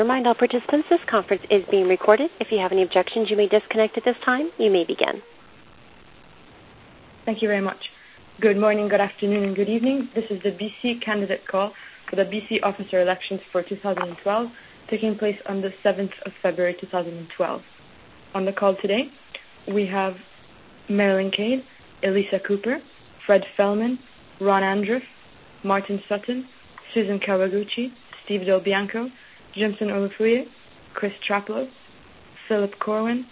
Remind all participants this conference is being recorded. If you have any objections, you may disconnect at this time. You may begin. Thank you very much. Good morning, good afternoon, and good evening. This is the BC candidate call for the BC officer elections for 2012, taking place on the 7th of February 2012. On the call today, we have Marilyn Cade, Elisa Cooper, Fred Fellman, Ron Andruff, Martin Sutton, Susan Kawaguchi, Steve Del Bianco, Jimson Olufuye, Chris Traplow, Philip Corwin,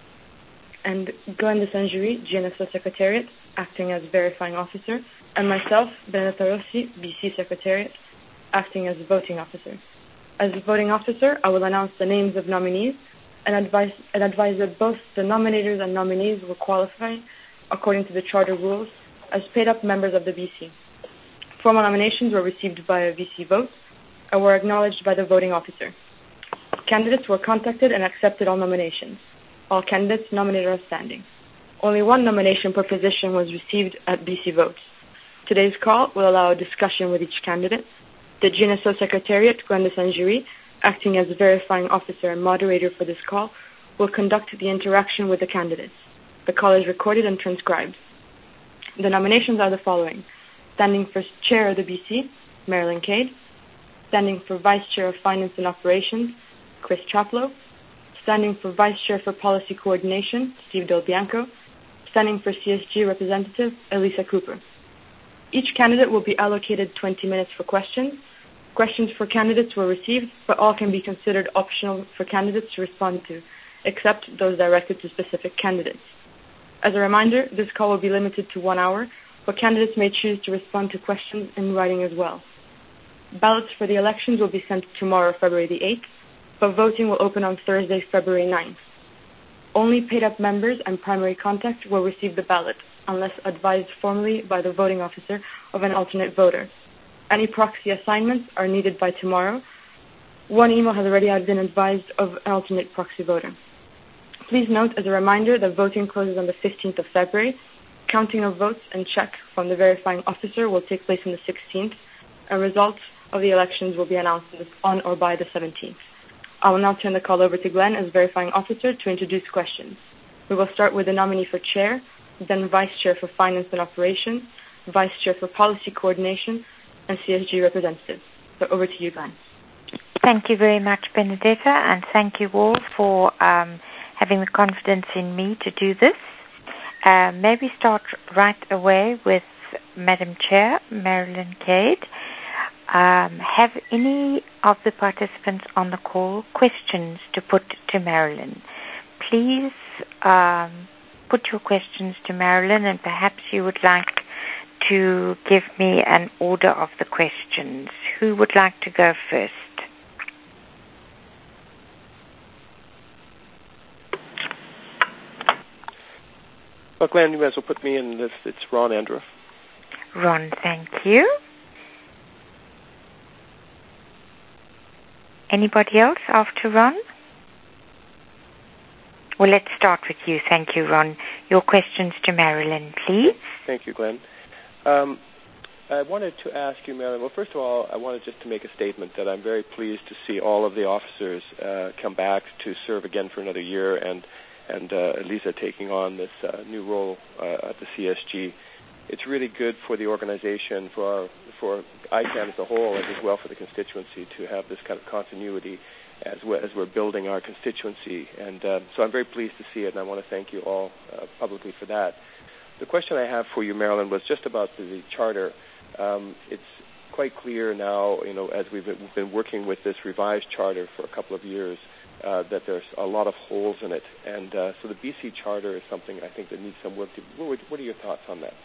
and Glenn de Saint-Jury, GNSO Secretariat, acting as verifying officer, and myself, Benedetta Rossi, BC Secretariat, acting as voting officer. As voting officer, I will announce the names of nominees and advise that both the nominators and nominees will qualify according to the charter rules as paid-up members of the BC. Formal nominations were received via VC vote and were acknowledged by the voting officer. Candidates were contacted and accepted all nominations. All candidates nominated are standing. Only one nomination per position was received at BC Votes. Today's call will allow a discussion with each candidate. The GNSO Secretariat, Glenn de Saint-Jury, acting as verifying officer and moderator for this call, will conduct the interaction with the candidates. The call is recorded and transcribed. The nominations are the following. Standing for Chair of the BC, Marilyn Cade. Standing for Vice Chair of Finance and Operations, Chris Traplow. Standing for Vice Chair for Policy Coordination, Steve Del Bianco. Standing for CSG Representative, Elisa Cooper. Each candidate will be allocated 20 minutes for questions. Questions for candidates were received, but all can be considered optional for candidates to respond to, except those directed to specific candidates. As a reminder, this call will be limited to 1 hour, but candidates may choose to respond to questions in writing as well. Ballots for the elections will be sent tomorrow, February the 8th, but voting will open on Thursday, February 9th. Only paid-up members and primary contact will receive the ballot, unless advised formally by the voting officer of an alternate voter. Any proxy assignments are needed by tomorrow. One email has already been advised of an alternate proxy voter. Please note, as a reminder, that voting closes on the 15th of February. Counting of votes and check from the verifying officer will take place on the 16th, and results of the elections will be announced on or by the 17th. I will now turn the call over to Glenn as verifying officer to introduce questions. We will start with the nominee for chair, then vice chair for finance and operations, vice chair for policy coordination, and CSG representative. So over to you, Glenn. Thank you very much, Benedetta, and thank you all for having the confidence in me to do this. Maybe start right away with Madam Chair, Marilyn Cade. Have any of the participants on the call questions to put to Marilyn? Please put your questions to Marilyn, and perhaps you would like to give me an order of the questions. Who would like to go first? Well, Glenn, you may as well put me in this. It's Ron Andruff. Ron, thank you. Anybody else after Ron? Well, let's start with you. Thank you, Ron. Your questions to Marilyn, please. Thank you, Glenn. I wanted to ask you, Marilyn, well, first of all, I wanted just to make a statement that I'm very pleased to see all of the officers come back to serve again for another year, and Elisa taking on this new role at the CSG. It's really good for the organization, for ICANN as a whole, and as well for the constituency to have this kind of continuity as we're building our constituency. And so I'm very pleased to see it, and I want to thank you all publicly for that. The question I have for you, Marilyn, was just about the charter. It's quite clear now, as we've been working with this revised charter for a couple of years, that there's a lot of holes in it. And so the BC charter is something I think that needs some work. What are your thoughts on that?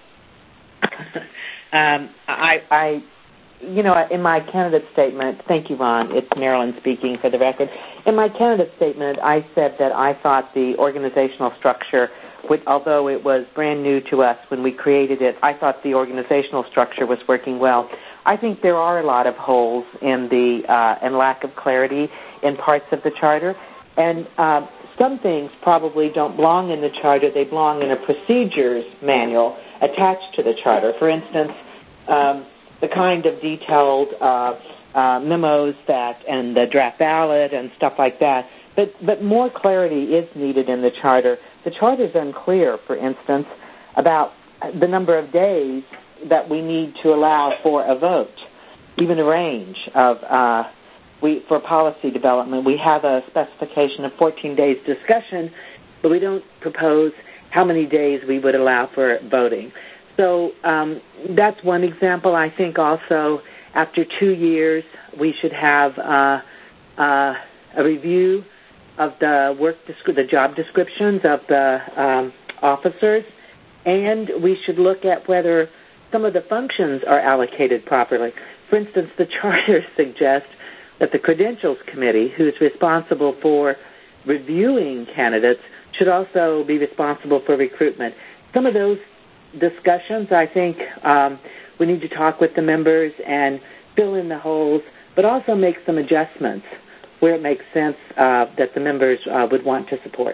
In my candidate statement, thank you, Ron, it's Marilyn speaking for the record. In my candidate statement, I said that I thought the organizational structure, although it was brand new to us when we created it, I thought the organizational structure was working well. I think there are a lot of holes in and lack of clarity in parts of the charter, and some things probably don't belong in the charter. They belong in a procedures manual attached to the charter. For instance, the kind of detailed memos and the draft ballot and stuff like that. But more clarity is needed in the charter. The charter is unclear, for instance, about the number of days that we need to allow for a vote, even a range of for policy development. We have a specification of 14 days discussion, but we don't propose how many days we would allow for voting. So that's one example. I think also after 2 years, we should have a review of the job descriptions of the officers, and we should look at whether some of the functions are allocated properly. For instance, the charter suggests that the Credentials Committee, who is responsible for reviewing candidates, should also be responsible for recruitment. Some of those discussions, I think we need to talk with the members and fill in the holes, but also make some adjustments where it makes sense that the members would want to support.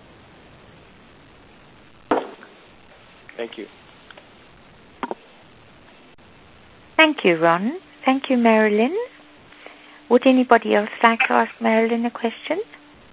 Thank you. Thank you, Ron. Thank you, Marilyn. Would anybody else like to ask Marilyn a question?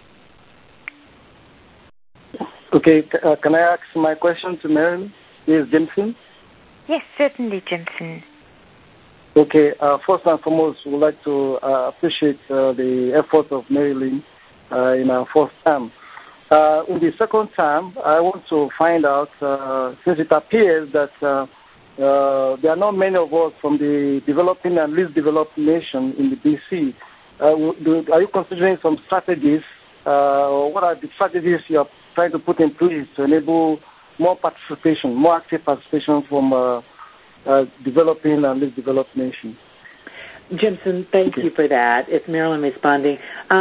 Okay, can I ask my question to Marilyn? Is Jimson? Yes, certainly, Jimson. Okay, first and foremost, we would like to appreciate the effort of Marilyn in our first term. In the second term, I want to find out, since it appears that there are not many of us from the developing and least developed nation in the BC, are you considering some strategies, or what are the strategies you are trying to put in place to enable more participation, more active participation from developing and least developed nations? Jimson, thank you for that. It's Marilyn responding.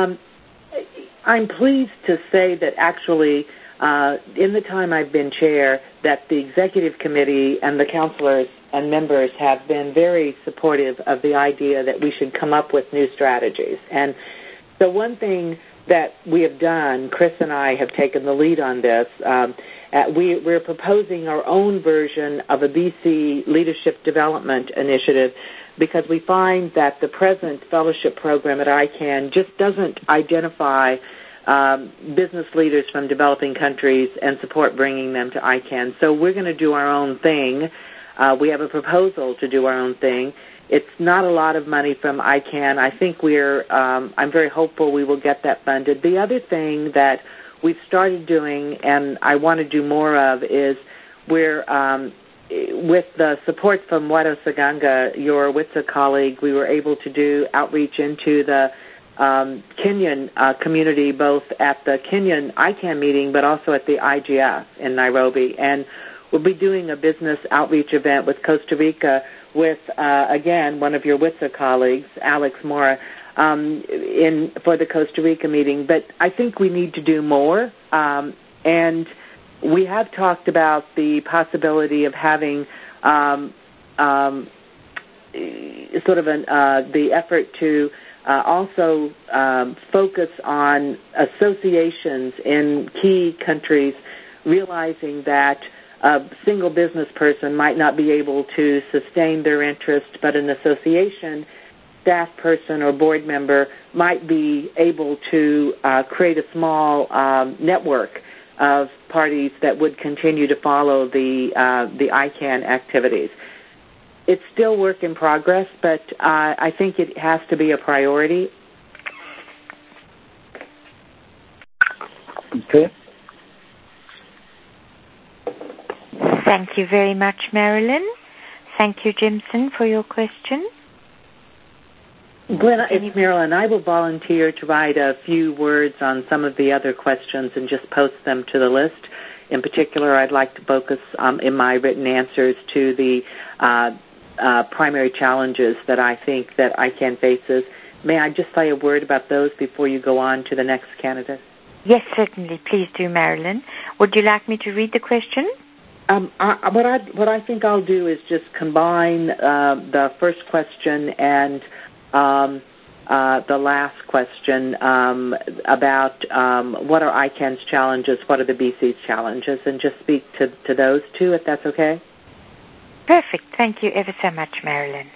I'm pleased to say that actually in the time I've been chair, that the executive committee and the counselors and members have been very supportive of the idea that we should come up with new strategies. And so one thing that we have done, Chris and I have taken the lead on this, we're proposing our own version of a BC Leadership Development Initiative because we find that the present fellowship program at ICANN just doesn't identify business leaders from developing countries and support bringing them to ICANN. So we're going to do our own thing. We have a proposal to do our own thing. It's not a lot of money from ICANN. I think I'm very hopeful we will get that funded. The other thing that we've started doing, and I want to do more of, is we're, with the support from Wado Saganga, your WITSA colleague, we were able to do outreach into the Kenyan community, both at the Kenyan ICANN meeting, but also at the IGF in Nairobi. And we'll be doing a business outreach event with Costa Rica with, again, one of your WITSA colleagues, Alex Mora, for the Costa Rica meeting. But I think we need to do more. And we have talked about the possibility of having sort of the effort to also focus on associations in key countries, realizing that a single business person might not be able to sustain their interest, but an association staff person or board member might be able to create a small network of parties that would continue to follow the ICANN activities. It's still work in progress, but I think it has to be a priority. Okay. Thank you very much, Marilyn. Thank you, Jimson, for your question. Glenn, it's Marilyn. I will volunteer to write a few words on some of the other questions and just post them to the list. In particular, I'd like to focus in my written answers to the primary challenges that I think that ICANN faces. May I just say a word about those before you go on to the next candidate? Yes, certainly. Please do, Marilyn. Would you like me to read the question? What I think I'll do is just combine the first question and the last question about what are ICANN's challenges, what are the BC's challenges, and just speak to those two, if that's okay. Perfect. Thank you ever so much, Marilyn.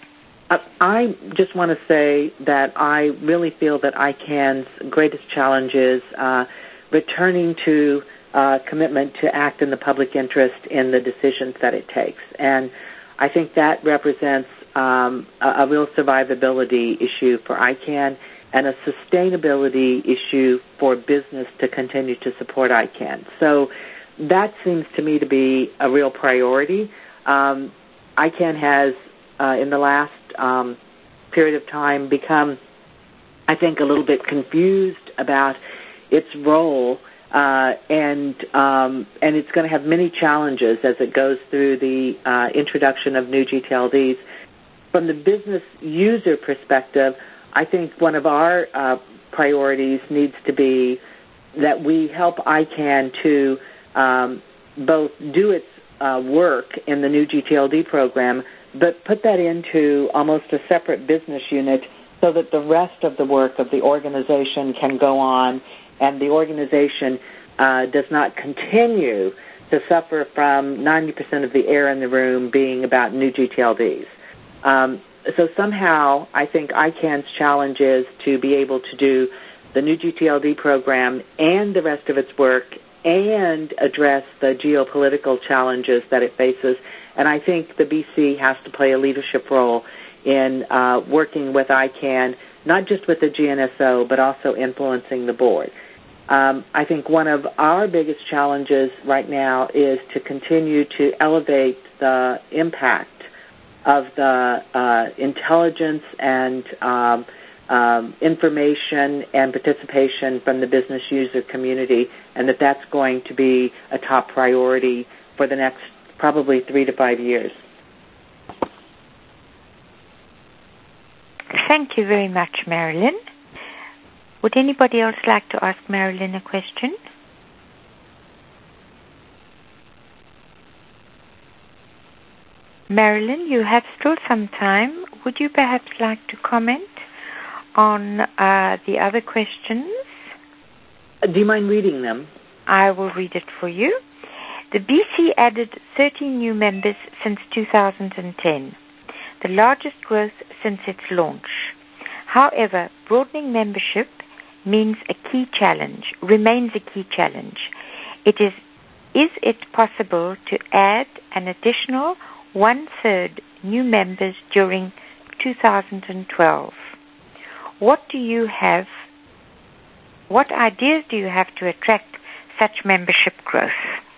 I just want to say that I really feel that ICANN's greatest challenge is returning to commitment to act in the public interest in the decisions that it takes. And I think that represents a real survivability issue for ICANN and a sustainability issue for business to continue to support ICANN. So that seems to me to be a real priority. ICANN has, in the last period of time, become, I think, a little bit confused about its role, and it's going to have many challenges as it goes through the introduction of new GTLDs. From the business user perspective, I think one of our priorities needs to be that we help ICANN to both do its work in the new GTLD program, but put that into almost a separate business unit so that the rest of the work of the organization can go on and the organization does not continue to suffer from 90% of the air in the room being about new GTLDs. So somehow I think ICANN's challenge is to be able to do the new GTLD program and the rest of its work and address the geopolitical challenges that it faces. And I think the BC has to play a leadership role in working with ICANN, not just with the GNSO, but also influencing the board. I think one of our biggest challenges right now is to continue to elevate the impact of the intelligence and information and participation from the business user community, and that's going to be a top priority for the next probably 3 to 5 years. Thank you very much, Marilyn. Would anybody else like to ask Marilyn a question? Marilyn, you have still some time. Would you perhaps like to comment on the other questions? Do you mind reading them? I will read it for you. The BC added 13 new members since 2010, the largest growth since its launch. However, broadening membership remains a key challenge. Is it possible to add an additional 1/3 new members during 2012? What ideas do you have to attract such membership growth?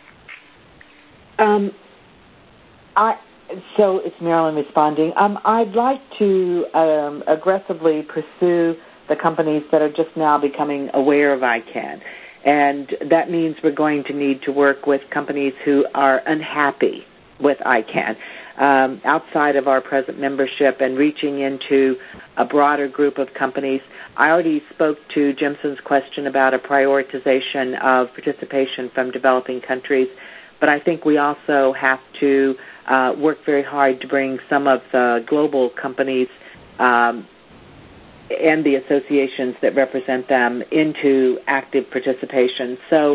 So it's Marilyn responding. I'd like to aggressively pursue the companies that are just now becoming aware of ICANN. And that means we're going to need to work with companies who are unhappy with ICANN outside of our present membership and reaching into a broader group of companies. I already spoke to Jimson's question about a prioritization of participation from developing countries, but I think we also have to work very hard to bring some of the global companies and the associations that represent them into active participation. So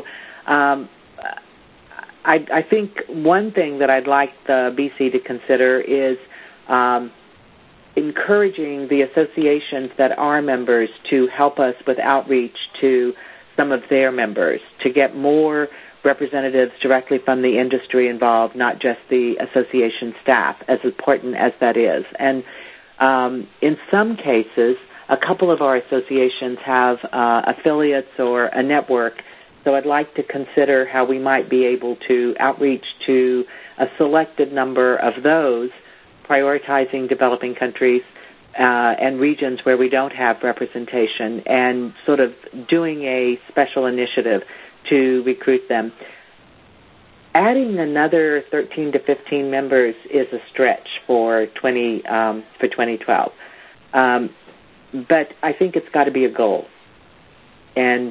I think one thing that I'd like the BC to consider is encouraging the associations that are members to help us with outreach to some of their members, to get more representatives directly from the industry involved, not just the association staff, as important as that is. And in some cases, a couple of our associations have affiliates or a network, so I'd like to consider how we might be able to outreach to a selected number of those, prioritizing developing countries and regions where we don't have representation, and sort of doing a special initiative to recruit them. Adding another 13 to 15 members is a stretch for 2012. But I think it's got to be a goal. And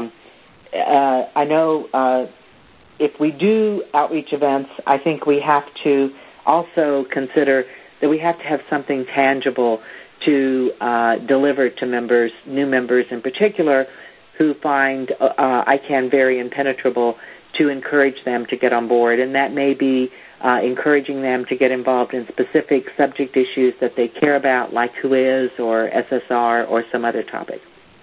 I know if we do outreach events, I think we have to also consider that we have to have something tangible to deliver to members, new members in particular, who find ICANN very impenetrable, to encourage them to get on board. And that may be encouraging them to get involved in specific subject issues that they care about, like WHOIS or SSR or some other topic.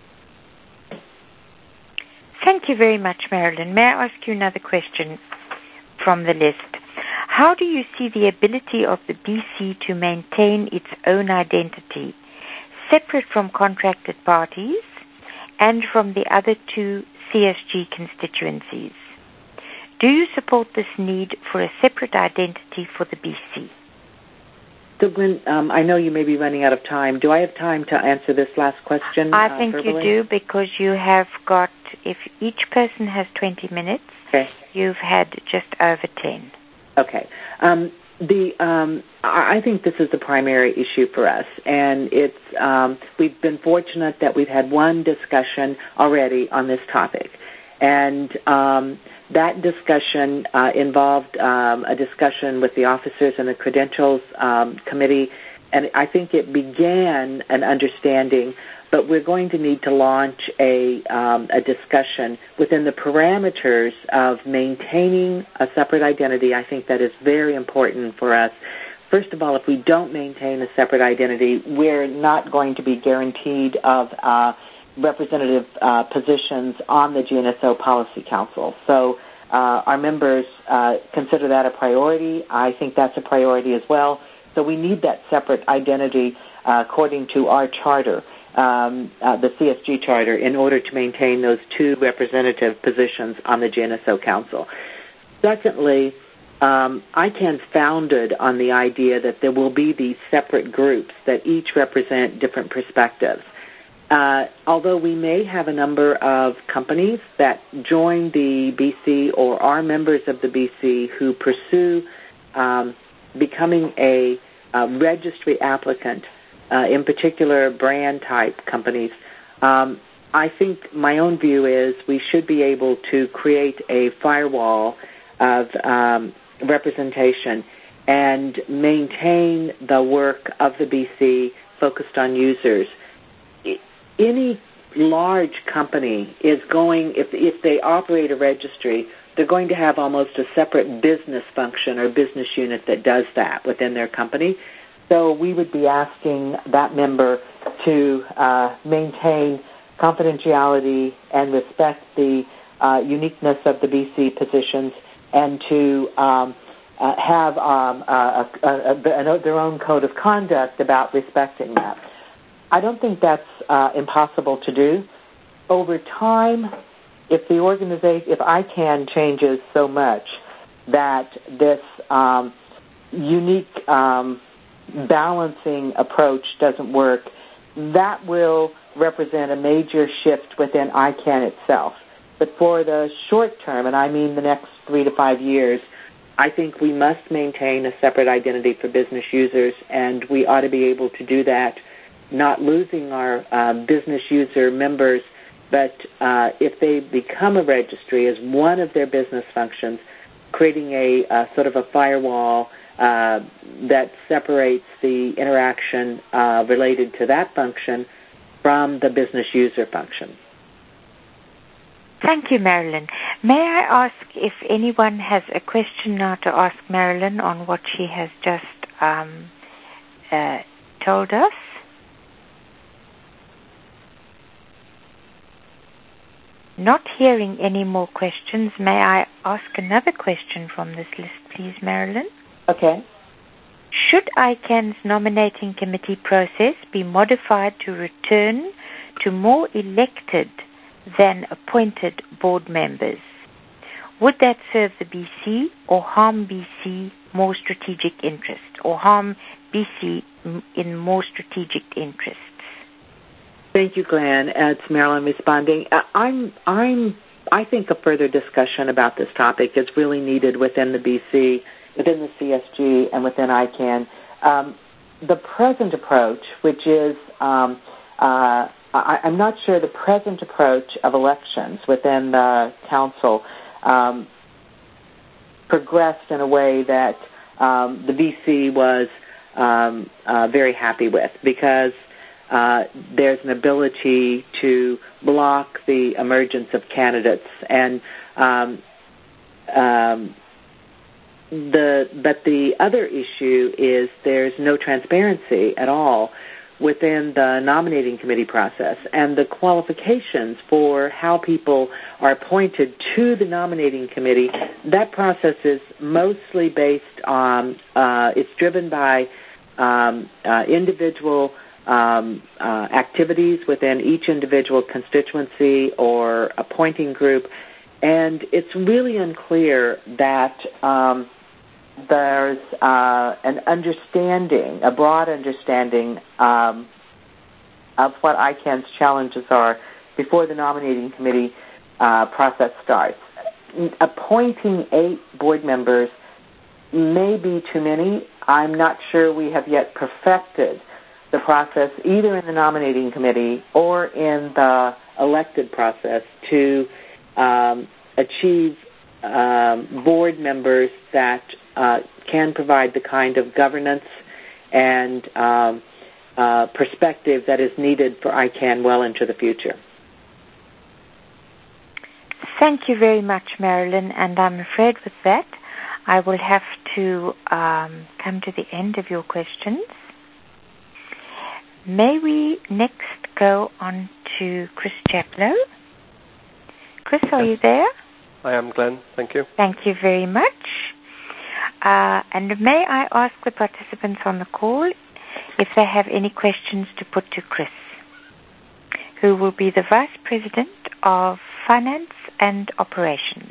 Thank you very much, Marilyn. May I ask you another question from the list? How do you see the ability of the BC to maintain its own identity, separate from contracted parties and from the other two CSG constituencies? Do you support this need for a separate identity for the BC? So, Gwen, I know you may be running out of time. Do I have time to answer this last question? I think verbally? you do, because you have got, if each person has 20 minutes, okay. You've had just over 10. Okay. I think this is the primary issue for us, and it's we've been fortunate that we've had one discussion already on this topic, and that discussion involved a discussion with the officers and the credentials committee, and I think it began an understanding, but we're going to need to launch a discussion within the parameters of maintaining a separate identity. I think that is very important for us. First of all, if we don't maintain a separate identity, we're not going to be guaranteed of representative positions on the GNSO Policy Council. So our members consider that a priority. I think that's a priority as well. So we need that separate identity according to our charter, the CSG charter, in order to maintain those two representative positions on the GNSO Council. Secondly, ICANN's founded on the idea that there will be these separate groups that each represent different perspectives. Although we may have a number of companies that join the BC or are members of the BC who pursue becoming a registry applicant, in particular brand-type companies, I think my own view is we should be able to create a firewall of representation and maintain the work of the BC focused on users. Any large company is going, if they operate a registry, they're going to have almost a separate business function or business unit that does that within their company. So we would be asking that member to maintain confidentiality and respect the uniqueness of the BC positions, and to have their own code of conduct about respecting that. I don't think that's impossible to do. Over time, if the organization, if ICANN changes so much that this unique balancing approach doesn't work, that will represent a major shift within ICANN itself. But for the short term, and I mean the next 3 to 5 years, I think we must maintain a separate identity for business users, and we ought to be able to do that, not losing our business user members, but if they become a registry as one of their business functions, creating a sort of a firewall that separates the interaction related to that function from the business user function. Thank you, Marilyn. May I ask if anyone has a question now to ask Marilyn on what she has just told us? Not hearing any more questions, may I ask another question from this list, please, Marilyn? Okay. Should ICANN's nominating committee process be modified to return to more elected than appointed board members? Would that serve the BC or harm BC more strategic interest, or harm BC in more strategic interests? Thank you, Glenn. It's Marilyn responding. I think a further discussion about this topic is really needed within the BC, within the CSG, and within ICANN. The present approach, which is, I'm not sure the present approach of elections within the council progressed in a way that the BC was very happy with, because there's an ability to block the emergence of candidates, and the other issue is there's no transparency at all within the nominating committee process, and the qualifications for how people are appointed to the nominating committee, that process is mostly based on, it's driven by individual activities within each individual constituency or appointing group, and it's really unclear that there's an understanding, a broad understanding of what ICANN's challenges are before the nominating committee process starts. Appointing 8 board members may be too many. I'm not sure we have yet perfected the process either in the nominating committee or in the elected process to achieve board members that can provide the kind of governance and perspective that is needed for ICANN well into the future. Thank you very much, Marilyn, and I'm afraid with that I will have to come to the end of your questions. May we next go on to Chris Chaplow? Chris, are you there? I am, Glenn. Thank you. Thank you very much. And may I ask the participants on the call if they have any questions to put to Chris, who will be the Vice President of Finance and Operations.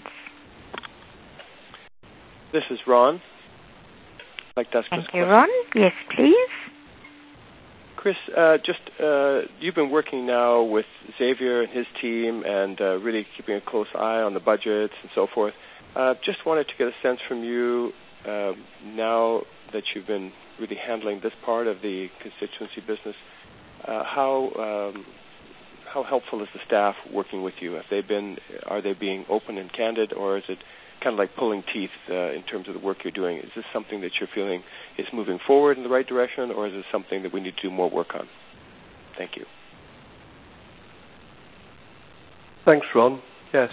This is Ron. I'd like to ask Thank you, Ron. Yes, please. Chris, you've been working now with Xavier and his team and really keeping a close eye on the budgets and so forth. Just wanted to get a sense from you now that you've been really handling this part of the constituency business, how helpful is the staff working with you? Are they being open and candid, or is it kind of like pulling teeth in terms of the work you're doing? Is this something that you're feeling is moving forward in the right direction, or is it something that we need to do more work on? Thank you. Thanks, Ron. Yes.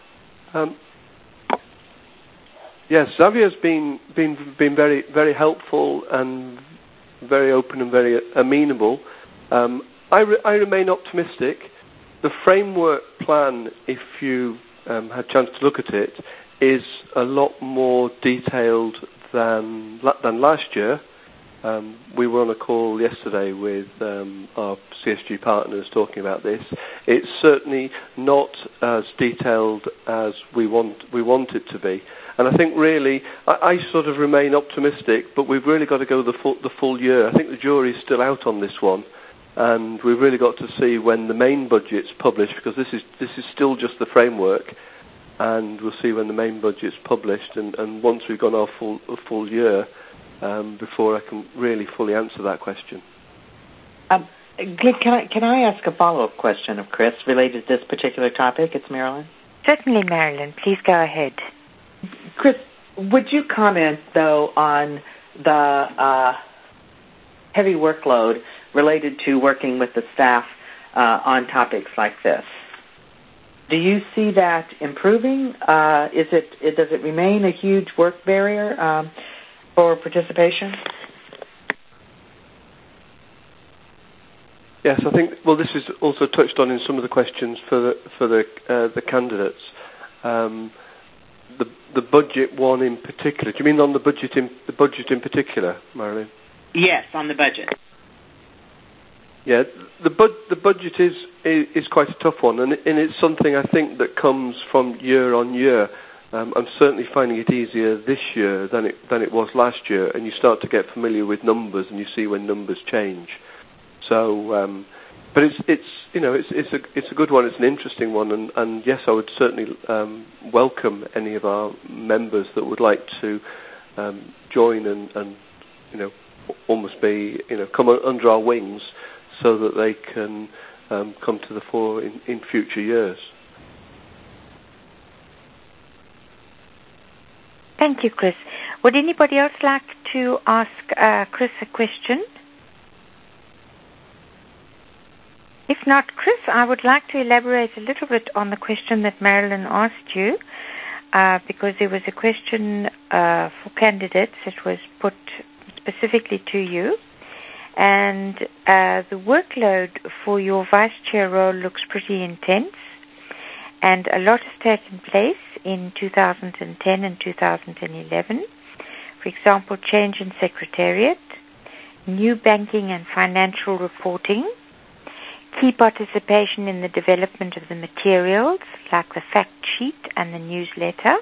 Yes, Xavier's been very, very helpful and very open and very amenable. I remain optimistic. The framework plan, if you had a chance to look at it, is a lot more detailed than last year. We were on a call yesterday with our CSG partners talking about this. It's certainly not as detailed as we want it to be. And I think really, I sort of remain optimistic, but we've really got to go the full year. I think the jury's still out on this one, and we've really got to see when the main budget's published, because this is still just the framework, and we'll see when the main budget's published, and once we've gone our full year, before I can really fully answer that question. Can I ask a follow-up question of Chris related to this particular topic? It's Marilyn. Certainly, Marilyn. Please go ahead. Chris, would you comment, though, on the heavy workload related to working with the staff on topics like this? Do you see that improving? Does it remain a huge work barrier for participation? Yes, I think. Well, this is also touched on in some of the questions for the candidates. The budget one in particular. Do you mean on the budget in particular, Marilyn? Yes, on the budget. Yeah, the budget is quite a tough one, and it's something I think that comes from year on year. I'm certainly finding it easier this year than it was last year, and you start to get familiar with numbers, and you see when numbers change. So, but it's a good one. It's an interesting one, and yes, I would certainly welcome any of our members that would like to join and almost be come under our wings, so that they can come to the fore in future years. Thank you, Chris. Would anybody else like to ask Chris a question? If not, Chris, I would like to elaborate a little bit on the question that Marilyn asked you. because there was a question for candidates that was put specifically to you. And the workload for your vice chair role looks pretty intense. And a lot has taken place in 2010 and 2011. For example, change in secretariat, new banking and financial reporting, key participation in the development of the materials, like the fact sheet and the newsletter.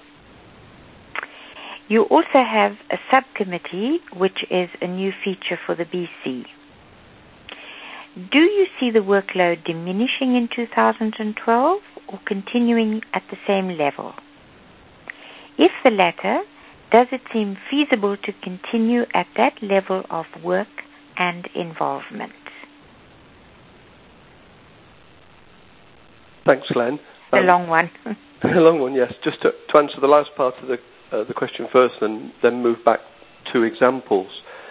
You also have a subcommittee, which is a new feature for the BC. Do you see the workload diminishing in 2012 or continuing at the same level? If the latter, does it seem feasible to continue at that level of work and involvement? Thanks, Glenn. A long one. A long one, yes. Just to answer the last part of the question first, and then move back to examples.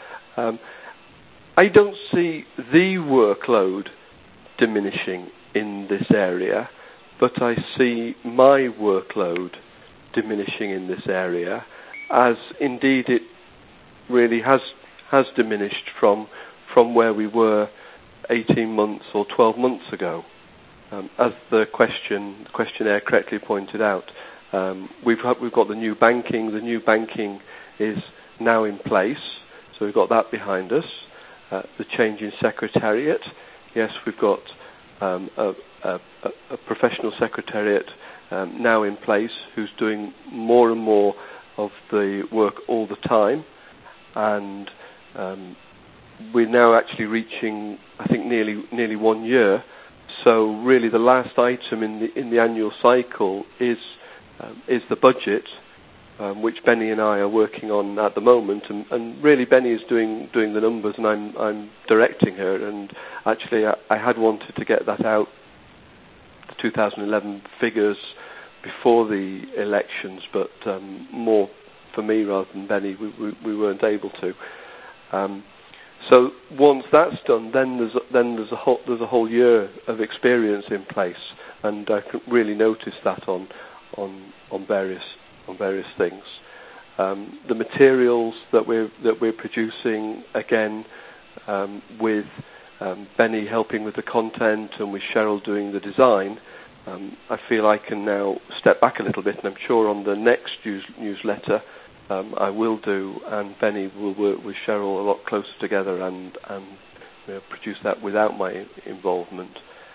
I don't see the workload diminishing in this area, but I see my workload diminishing in this area, as indeed it really has diminished from where we were 18 months or 12 months ago. As the questionnaire correctly pointed out, we've got the new banking. The new banking is now in place, so we've got that behind us. The change in secretariat, yes, we've got a professional secretariat now in place who's doing more and more of the work all the time, and we're now actually reaching, I think, nearly 1 year. So really, the last item in the annual cycle is the budget, which Benny and I are working on at the moment. And really, Benny is doing the numbers, and I'm directing her. And actually, I had wanted to get that out, the 2011 figures, before the elections, but more for me rather than Benny, we weren't able to. So once that's done, then there's a whole year of experience in place, and I can really notice that on various things. The materials that we're producing, again, with Benny helping with the content and with Cheryl doing the design, I feel I can now step back a little bit, and I'm sure on the next newsletter I will do, and Benny will work with Cheryl a lot closer together and produce that without my involvement.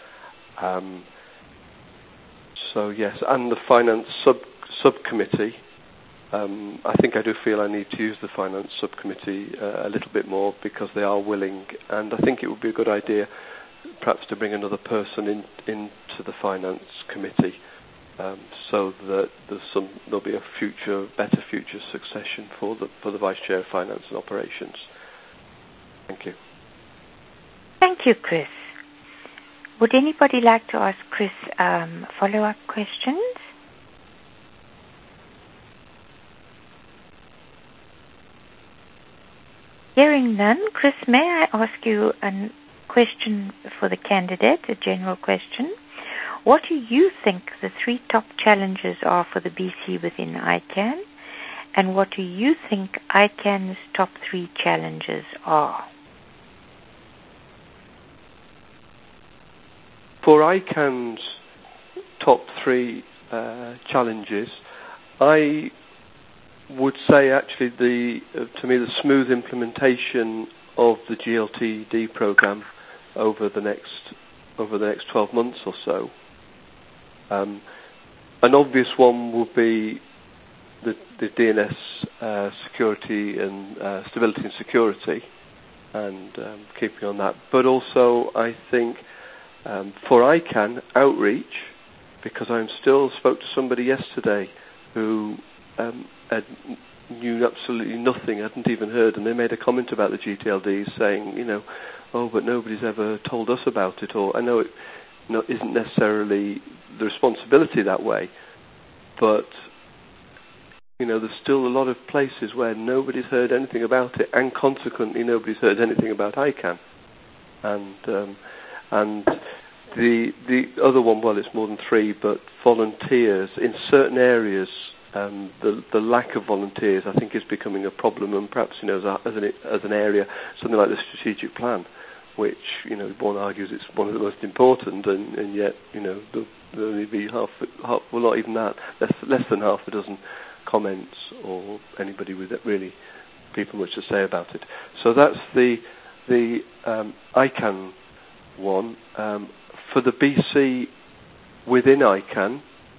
So yes, and the finance subcommittee. I think I do feel I need to use the finance subcommittee a little bit more, because they are willing, and I think it would be a good idea perhaps to bring another person into the finance committee, so that there'll be a better future succession for the Vice Chair of Finance and Operations. Thank you. Thank you, Chris. Would anybody like to ask Chris follow-up questions? Hearing none, Chris, may I ask you a question for the candidate, a general question? What do you think the 3 top challenges are for the BC within ICANN, and what do you think ICANN's top 3 challenges are? For ICANN's top 3 challenges, I would say actually to me the smooth implementation of the GLTD program over the next 12 months or so. An obvious one will be the DNS security and stability and security, and keeping on that. But also, I think for ICANN, outreach, because I spoke to somebody yesterday who knew absolutely nothing, hadn't even heard, and they made a comment about the GTLDs saying, oh, but nobody's ever told us about it, or I know it isn't necessarily the responsibility that way, but there's still a lot of places where nobody's heard anything about it, and consequently nobody's heard anything about ICANN. And the other one, well, it's more than 3, but volunteers in certain areas the lack of volunteers, I think, is becoming a problem, and perhaps, as an area, something like the strategic plan, which, one argues it's one of the most important, and yet, there'll only be half, well, not even that, less than half a dozen comments or anybody with really people much to say about it. So that's the ICANN one. For the BC within ICANN,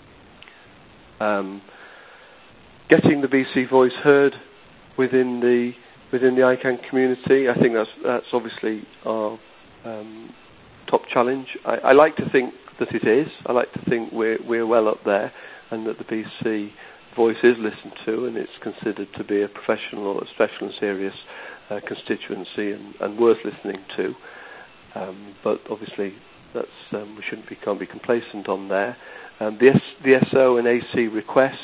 getting the BC voice heard within the ICANN community, I think that's obviously our top challenge. I like to think that it is. I like to think we're well up there, and that the BC voice is listened to, and it's considered to be a professional or a special and serious constituency and worth listening to. But obviously, that's can't be complacent on there. The SO and AC requests,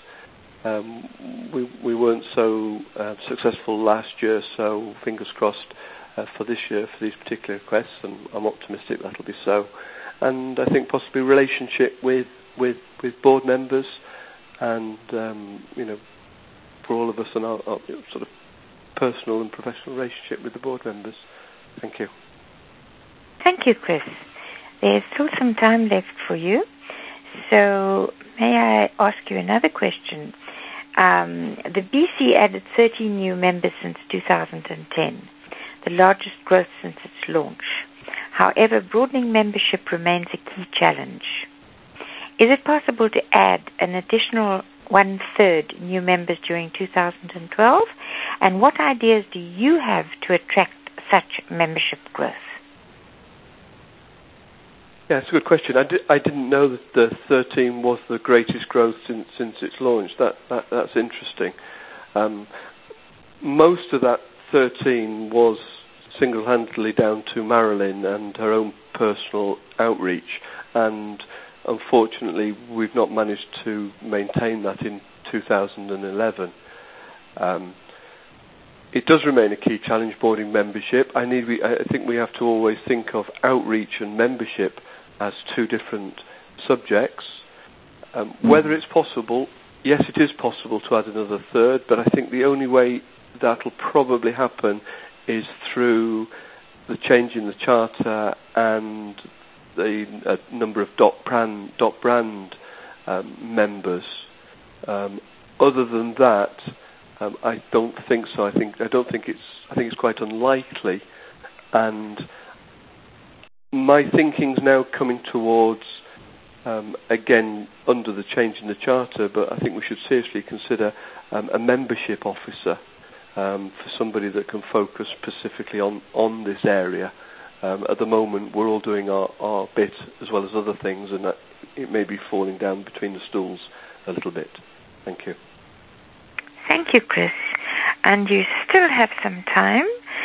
we weren't so successful last year, so fingers crossed for this year for these particular requests, and I'm optimistic that'll be so. And I think possibly relationship with board members, and for all of us, and our sort of personal and professional relationship with the board members. Thank you. Thank you, Chris. There's still some time left for you. So may I ask you another question? The BC added 13 new members since 2010, the largest growth since its launch. However, broadening membership remains a key challenge. Is it possible to add an additional 1/3 new members during 2012? And what ideas do you have to attract such membership growth? Yeah, it's a good question. I didn't know that the 13 was the greatest growth since its launch. That's interesting. Most of that 13 was single-handedly down to Marilyn and her own personal outreach, and unfortunately we've not managed to maintain that in 2011. It does remain a key challenge, boarding membership. I think we have to always think of outreach and membership as two different subjects. Whether it's possible, yes, it is possible to add another 1/3, but I think the only way that'll probably happen is through the change in the charter and the number of .brand members. Other than that, I don't think so. I think it's quite unlikely, and my thinking's now coming towards, again, under the change in the charter, but I think we should seriously consider a membership officer for somebody that can focus specifically on this area. At the moment, we're all doing our bit as well as other things, and it may be falling down between the stools a little bit. Thank you. Thank you, Chris. And you still have some time,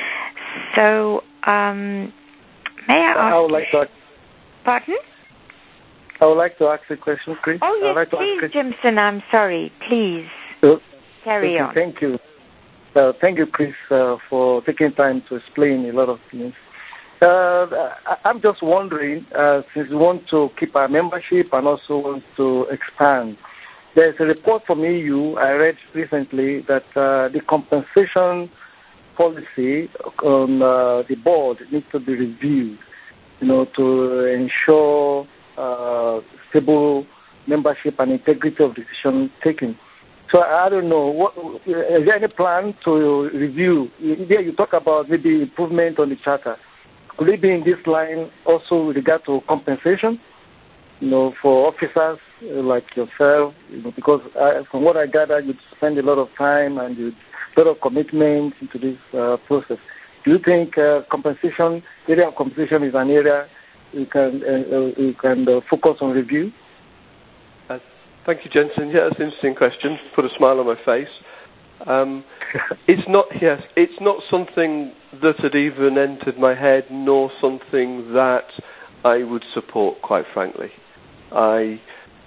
so may I ask? I would like to. Pardon? I would like to ask a question, Chris. Oh, yes, please, Jimson. I'm sorry. Please carry on. Thank you. Thank you, Chris, for taking time to explain a lot of things. I'm just wondering, since we want to keep our membership and also want to expand, there's a report from EU I read recently that the compensation policy on the board needs to be reviewed, to ensure stable membership and integrity of decision taking. So I don't know, is there any plan to review? There you talk about maybe improvement on the charter. Could it be in this line also with regard to compensation, for officers like yourself? Because from what I gather, you spend a lot of time and a lot of commitment into this process. Do you think area of compensation is an area you can focus on review? Thank you, Jensen. Yeah, that's an interesting question. Put a smile on my face. It's not something that had even entered my head, nor something that I would support, quite frankly. I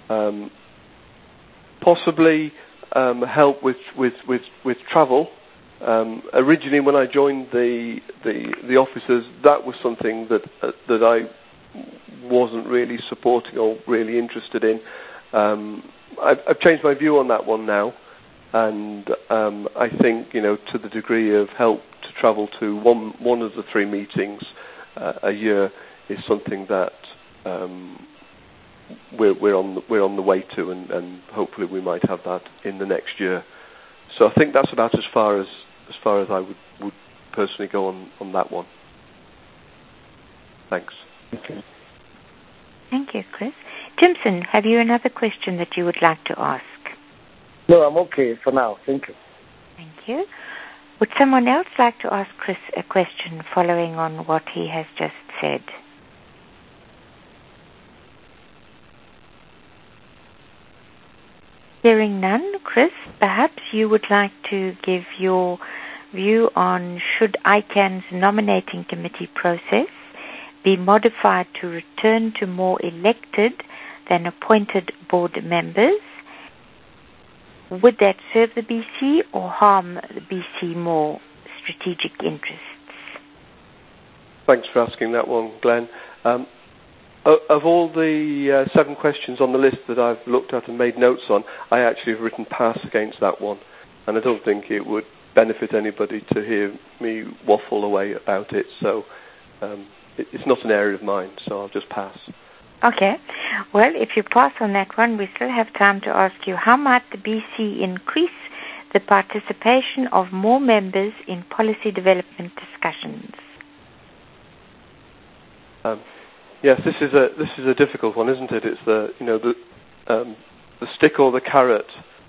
possibly help with travel. Originally, when I joined the officers, that was something that I wasn't really supporting or really interested in. I've changed my view on that one now, and I think, to the degree of help to travel to one of the 3 meetings a year is something that we're on the way to, and hopefully we might have that in the next year. So I think that's about as far as I would personally go on that one. Thanks. Okay. Thank you, Chris. Timson, have you another question that you would like to ask? No, I'm okay for now. Thank you. Thank you. Would someone else like to ask Chris a question following on what he has just said? Hearing none, Chris, perhaps you would like to give your view on should ICANN's nominating committee process be modified to return to more elected than appointed board members. Would that serve the BC or harm the BC more strategic interests? Thanks for asking that one, Glenn. Of all the 7 questions on the list that I've looked at and made notes on, I actually have written pass against that one, and I don't think it would benefit anybody to hear me waffle away about it, so it's not an area of mine, so I'll just pass. Okay. Well, if you pass on that one, we still have time to ask you, how might the BC increase the participation of more members in policy development discussions? Yes, this is a difficult one, isn't it? It's the stick or the carrot.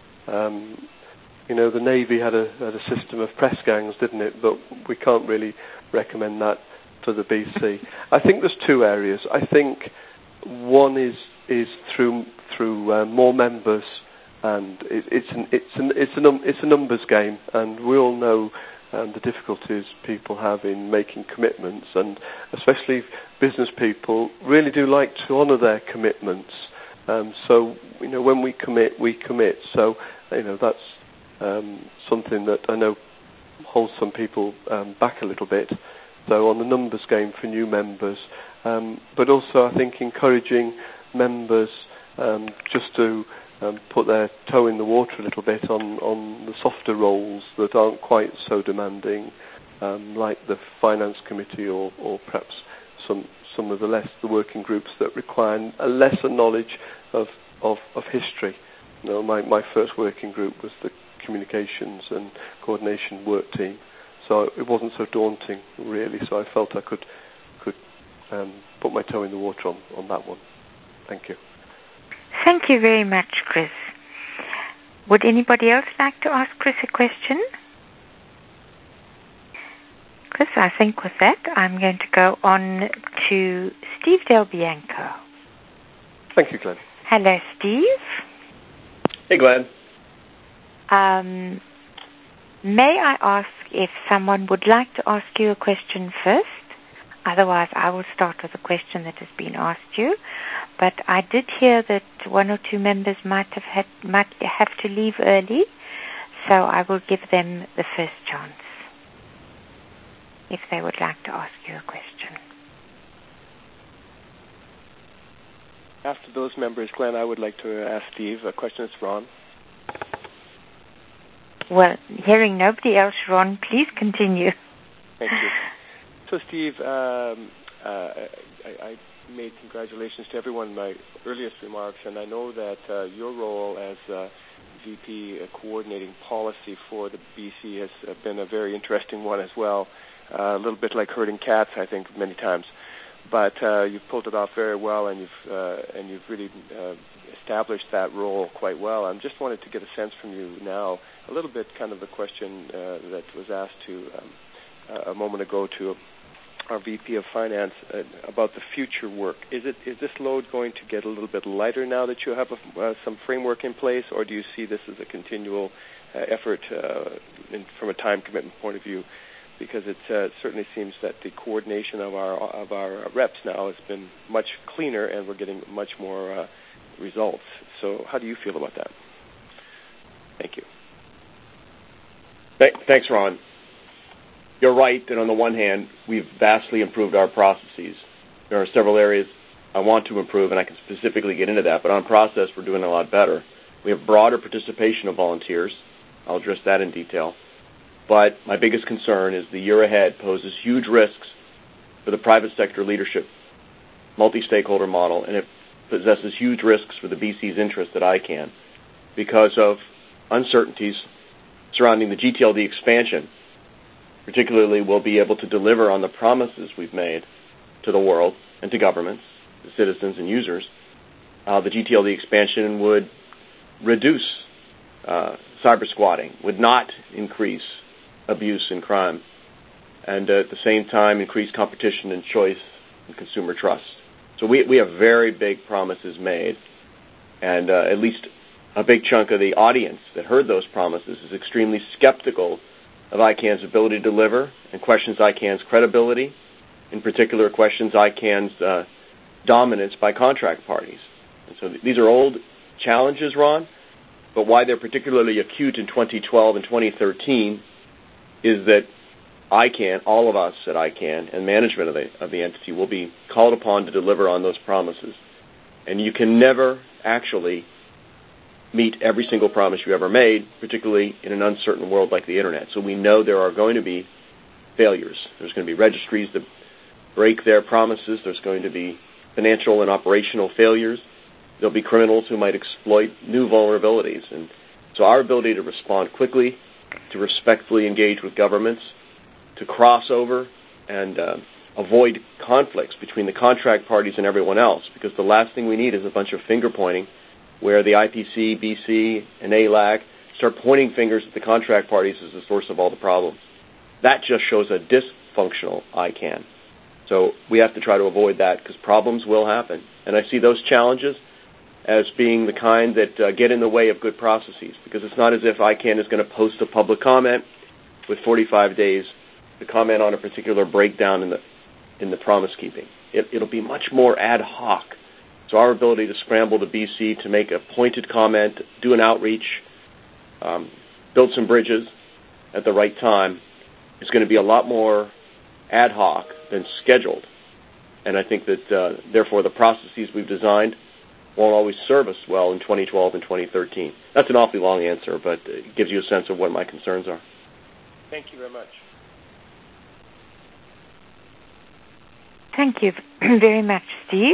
The Navy had a system of press gangs, didn't it? But we can't really recommend that for the BC. I think there's 2 areas. I think one is through more members, and it's a numbers game, and we all know the difficulties people have in making commitments, and especially business people really do like to honour their commitments. So when we commit, we commit. So that's something that I know holds some people back a little bit. So on the numbers game for new members, but also I think encouraging members just to put their toe in the water a little bit on the softer roles that aren't quite so demanding, like the finance committee or perhaps some of the working groups that require a lesser knowledge of history. My first working group was the communications and coordination work team, so it wasn't so daunting really. So I felt I could put my toe in the water on that one. Thank you. Thank you very much, Chris. Would anybody else like to ask Chris a question? Chris, I think with that, I'm going to go on to Steve Del Bianco. Thank you, Glenn. Hello, Steve. Hey, Glenn. May I ask if someone would like to ask you a question first? Otherwise, I will start with a question that has been asked you. But I did hear that 1 or 2 members might have to leave early, so I will give them the first chance if they would like to ask you a question. After those members, Glenn, I would like to ask Steve a question. It's Ron. Well, hearing nobody else, Ron, please continue. Thank you. So, Steve, I made congratulations to everyone in my earliest remarks, and I know that your role as VP coordinating policy for the BC has been a very interesting one as well. A little bit like herding cats, I think, many times. But you've pulled it off very well, and you've really established that role quite well. I just wanted to get a sense from you now, a little bit kind of the question that was asked to a moment ago to our VP of Finance about the future work. Is this load going to get a little bit lighter now that you have some framework in place, or do you see this as a continual effort from a time commitment point of view? Because it certainly seems that the coordination of our reps now has been much cleaner, and we're getting much more results. So how do you feel about that? Thank you. Thanks, Ron. You're right that on the one hand, we've vastly improved our processes. There are several areas I want to improve, and I can specifically get into that. But on process, we're doing a lot better. We have broader participation of volunteers. I'll address that in detail. But my biggest concern is the year ahead poses huge risks for the private sector leadership multi-stakeholder model, and it possesses huge risks for the BC's interest at ICANN because of uncertainties surrounding the GTLD expansion. Particularly, we'll be able to deliver on the promises we've made to the world and to governments, to citizens and users. The GTLD expansion would reduce cyber squatting, would not increase abuse and crime, and at the same time increase competition and choice and consumer trust. So we have very big promises made, and at least a big chunk of the audience that heard those promises is extremely skeptical of ICANN's ability to deliver and questions ICANN's credibility, in particular questions ICANN's dominance by contract parties. And so these are old challenges, Ron, but why they're particularly acute in 2012 and 2013 is that ICANN, all of us at ICANN, and management of the entity will be called upon to deliver on those promises. And you can never actually meet every single promise you ever made, particularly in an uncertain world like the Internet. So we know there are going to be failures. There's going to be registries that break their promises. There's going to be financial and operational failures. There'll be criminals who might exploit new vulnerabilities. And so our ability to respond quickly, to respectfully engage with governments, to cross over and avoid conflicts between the contract parties and everyone else, because the last thing we need is a bunch of finger-pointing where the IPC, BC, and ALAC start pointing fingers at the contract parties as the source of all the problems. That just shows a dysfunctional ICANN. So we have to try to avoid that because problems will happen. And I see those challenges as being the kind that get in the way of good processes, because it's not as if ICANN is going to post a public comment with 45 days to comment on a particular breakdown in the promise keeping. It'll be much more ad hoc. So our ability to scramble to BC to make a pointed comment, do an outreach, build some bridges at the right time is going to be a lot more ad hoc than scheduled. And I think that, therefore, the processes we've designed won't always serve us well in 2012 and 2013. That's an awfully long answer, but it gives you a sense of what my concerns are. Thank you very much. Thank you very much, Steve.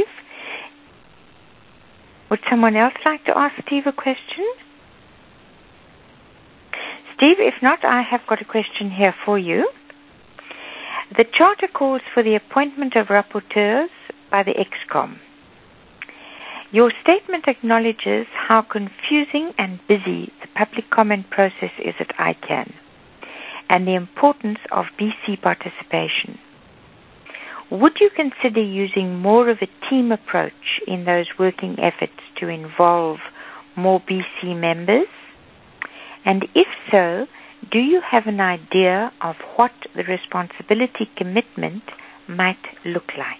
Would someone else like to ask Steve a question? Steve, if not, I have got a question here for you. The Charter calls for the appointment of rapporteurs by the ExCom. Your statement acknowledges how confusing and busy the public comment process is at ICANN and the importance of BC participation. Would you consider using more of a team approach in those working efforts to involve more BC members? And if so, do you have an idea of what the responsibility commitment might look like?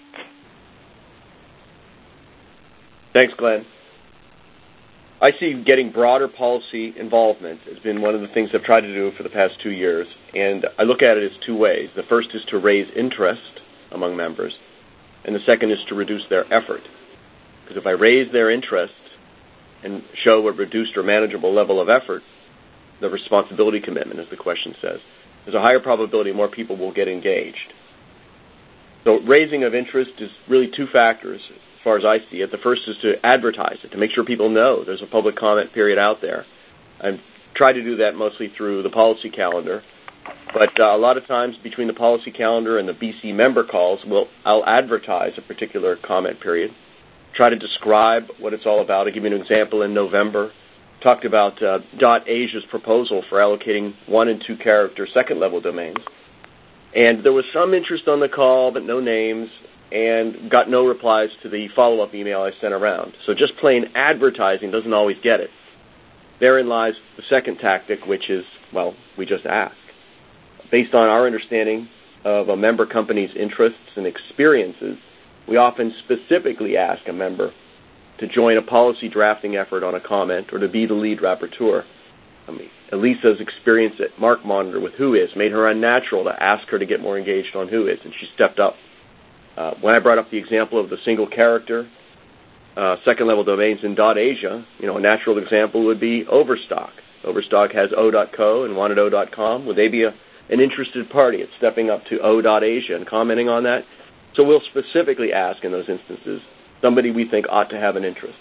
Thanks, Glenn. I see getting broader policy involvement has been one of the things I've tried to do for the past 2 years, and I look at it as two ways. The first is to raise interest among members, and the second is to reduce their effort. Because if I raise their interest and show a reduced or manageable level of effort, the responsibility commitment, as the question says, there's a higher probability more people will get engaged. So raising of interest is really two factors as far as I see it. The first is to advertise it, to make sure people know there's a public comment period out there. I've tried to do that mostly through the policy calendar, but a lot of times between the policy calendar and the BC member calls, I'll advertise a particular comment period, try to describe what it's all about. I'll give you an example. In November, talked about .Asia's proposal for allocating 1- and 2-character second-level domains. And there was some interest on the call, but no names, and got no replies to the follow-up email I sent around. So just plain advertising doesn't always get it. Therein lies the second tactic, which is, well, we just ask. Based on our understanding of a member company's interests and experiences, we often specifically ask a member to join a policy drafting effort on a comment or to be the lead rapporteur. Elisa's experience at MarkMonitor with Whois made her unnatural to ask her to get more engaged on Whois, and she stepped up. When I brought up the example of the single character, second-level domains in .asia, a natural example would be Overstock. Overstock has o.co and wanted.o.com. Would they be an interested party at stepping up to o.asia and commenting on that? So we'll specifically ask in those instances somebody we think ought to have an interest.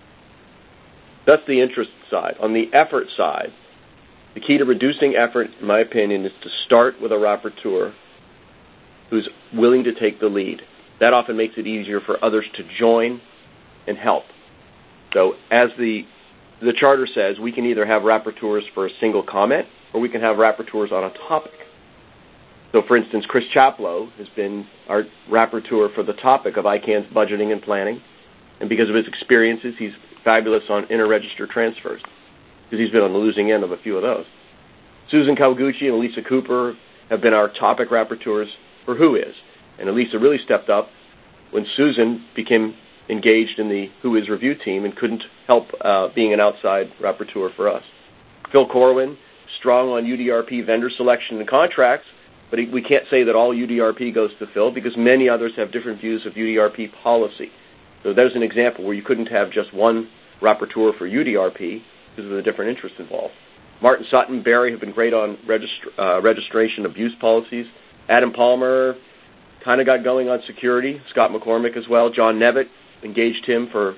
That's the interest side. On the effort side, the key to reducing effort, in my opinion, is to start with a rapporteur who's willing to take the lead. That often makes it easier for others to join and help. So as the charter says, we can either have rapporteurs for a single comment or we can have rapporteurs on a topic. So, for instance, Chris Chaplow has been our rapporteur for the topic of ICANN's budgeting and planning. And because of his experiences, he's fabulous on interregister transfers because he's been on the losing end of a few of those. Susan Kawaguchi and Elisa Cooper have been our topic rapporteurs for WHOIS. And Elisa really stepped up when Susan became engaged in the WHOIS review team and couldn't help being an outside rapporteur for us. Phil Corwin, strong on UDRP vendor selection and contracts, but we can't say that all UDRP goes to Phil because many others have different views of UDRP policy. So there's an example where you couldn't have just one rapporteur for UDRP because of the different interests involved. Martin Sutton, Barry have been great on registration abuse policies. Adam Palmer kind of got going on security. Scott McCormick as well. John Nevitt engaged him for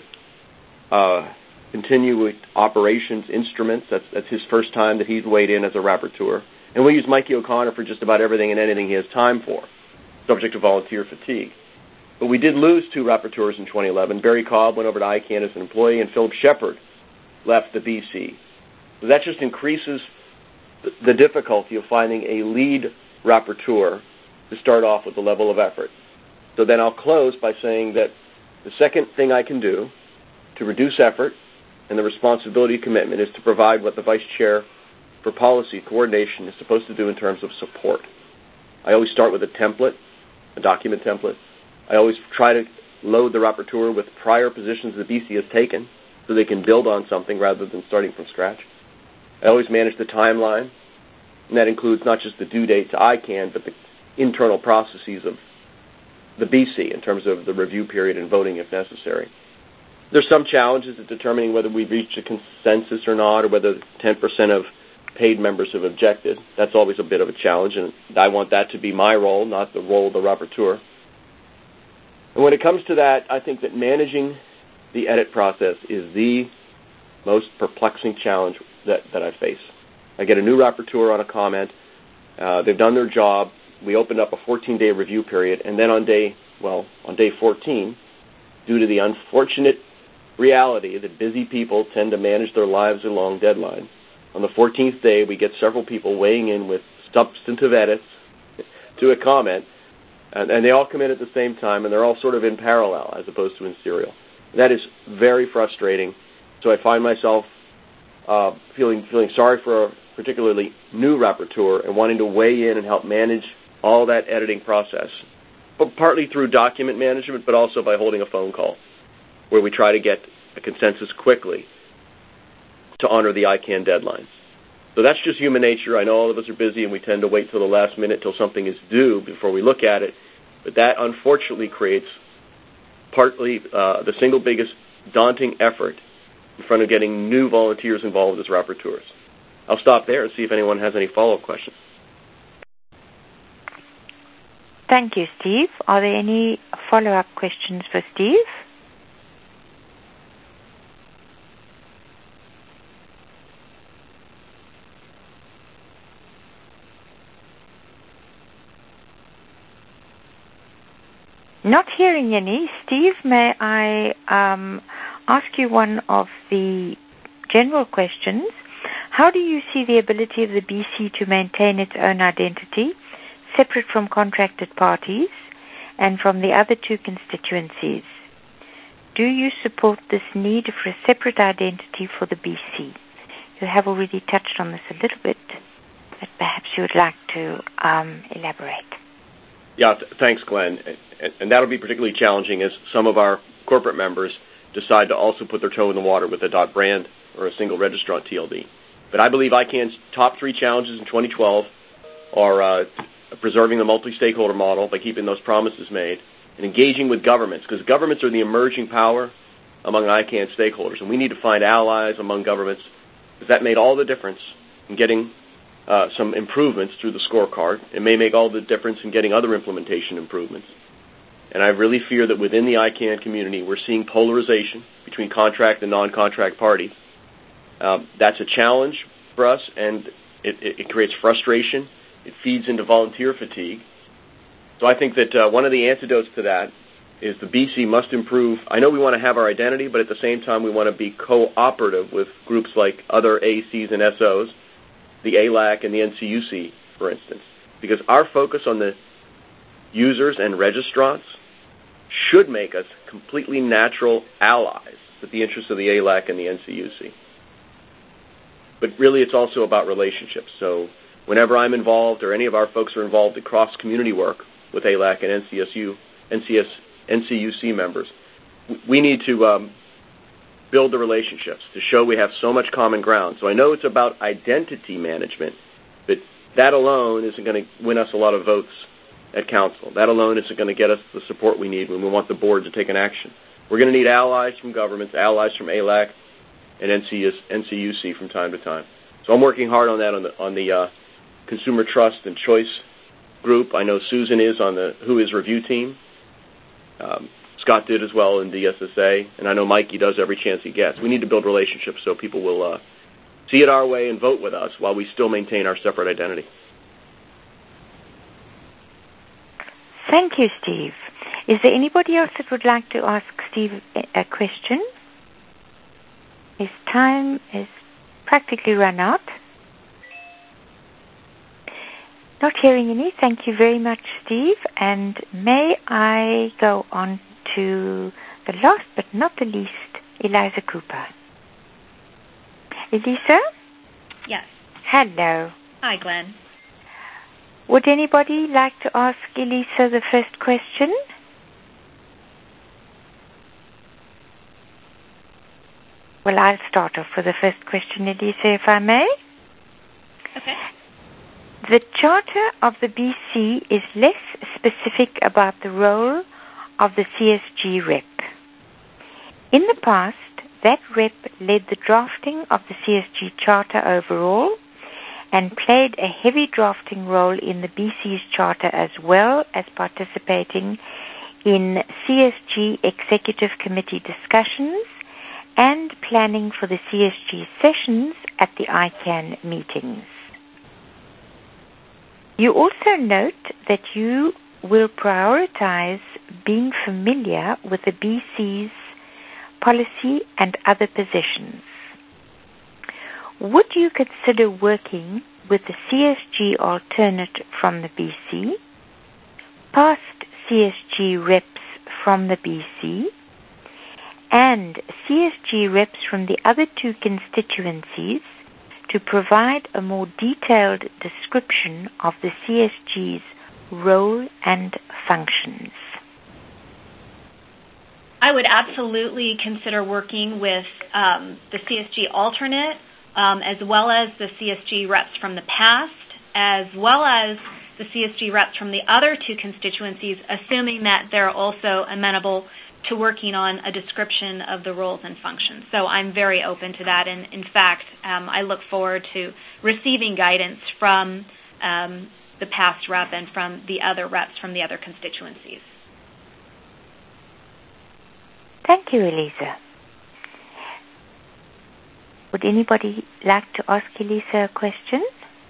continuing operations instruments. That's his first time that he's weighed in as a rapporteur. And we use Mikey O'Connor for just about everything and anything he has time for, subject to volunteer fatigue. But we did lose two rapporteurs in 2011. Barry Cobb went over to ICANN as an employee, and Philip Shepard left the BC. So that just increases the difficulty of finding a lead rapporteur to start off with the level of effort. So then I'll close by saying that the second thing I can do to reduce effort and the responsibility commitment is to provide what the Vice Chair for Policy Coordination is supposed to do in terms of support. I always start with a template, a document template. I always try to load the rapporteur with prior positions the BC has taken so they can build on something rather than starting from scratch. I always manage the timeline, and that includes not just the due date to ICANN, but the internal processes of the BC in terms of the review period and voting if necessary. There's some challenges in determining whether we've reached a consensus or not, or whether 10% of paid members have objected. That's always a bit of a challenge, and I want that to be my role, not the role of the rapporteur. And when it comes to that, I think that managing the edit process is the most perplexing challenge that I face. I get a new rapporteur on a comment. They've done their job. We opened up a 14-day review period, and then on day 14, due to the unfortunate reality that busy people tend to manage their lives along deadlines, on the 14th day, we get several people weighing in with substantive edits to a comment, and they all come in at the same time, and they're all sort of in parallel as opposed to in serial. That is very frustrating. So I find myself feeling sorry for a particularly new rapporteur and wanting to weigh in and help manage all that editing process, but partly through document management, but also by holding a phone call where we try to get a consensus quickly to honor the ICANN deadlines. So that's just human nature. I know all of us are busy and we tend to wait till the last minute till something is due before we look at it, but that unfortunately creates partly the single biggest daunting effort in front of getting new volunteers involved as rapporteurs. I'll stop there and see if anyone has any follow-up questions. Thank you, Steve. Are there any follow-up questions for Steve? Not hearing any. Steve, may I ask you one of the general questions? How do you see the ability of the BC to maintain its own identity, separate from contracted parties and from the other two constituencies? Do you support this need for a separate identity for the BC? You have already touched on this a little bit, but perhaps you would like to elaborate. Yeah, thanks, Glenn. And that'll be particularly challenging as some of our corporate members decide to also put their toe in the water with a .brand or a single registrant TLD. But I believe ICANN's top three challenges in 2012 are preserving the multi-stakeholder model by keeping those promises made, and engaging with governments, because governments are the emerging power among ICANN stakeholders, and we need to find allies among governments, because that made all the difference in getting some improvements through the scorecard. It may make all the difference in getting other implementation improvements. And I really fear that within the ICANN community, we're seeing polarization between contract and non-contract parties. That's a challenge for us, and it creates frustration. It feeds into volunteer fatigue. So I think that one of the antidotes to that is the BC must improve. I know we want to have our identity, but at the same time we want to be cooperative with groups like other ACs and SOs, the ALAC and the NCUC, for instance, because our focus on the users and registrants should make us completely natural allies with the interests of the ALAC and the NCUC. But really it's also about relationships. So whenever I'm involved or any of our folks are involved in cross-community work with ALAC and NCUC members, we need to build the relationships to show we have so much common ground. So I know it's about identity management, but that alone isn't going to win us a lot of votes at council. That alone isn't going to get us the support we need when we want the board to take an action. We're going to need allies from governments, allies from ALAC and NCUC from time to time. So I'm working hard on that on the Consumer Trust and Choice group. I know Susan is on the Who Is Review team. Scott did as well in DSSA, and I know Mikey does every chance he gets. We need to build relationships so people will see it our way and vote with us while we still maintain our separate identity. Thank you, Steve. Is there anybody else that would like to ask Steve a question? His time is practically run out. Not hearing any. Thank you very much, Steve. And may I go on to the last but not the least, Eliza Cooper. Elisa? Yes. Hello. Hi, Glenn. Would anybody like to ask Elisa the first question? Well, I'll start off with the first question, Elisa, if I may. Okay. The Charter of the BC is less specific about the role of the CSG rep. In the past, that rep led the drafting of the CSG Charter overall and played a heavy drafting role in the BC's Charter as well as participating in CSG Executive Committee discussions and planning for the CSG sessions at the ICANN meetings. You also note that you will prioritize being familiar with the BC's policy and other positions. Would you consider working with the CSG alternate from the BC, past CSG reps from the BC, and CSG reps from the other two constituencies to provide a more detailed description of the CSG's role and functions? I would absolutely consider working with the CSG alternate, as well as the CSG reps from the past, as well as the CSG reps from the other two constituencies, assuming that they're also amenable to working on a description of the roles and functions. So I'm very open to that, and in fact, I look forward to receiving guidance from the past rep and from the other reps from the other constituencies. Thank you, Elisa. Would anybody like to ask Elisa a question?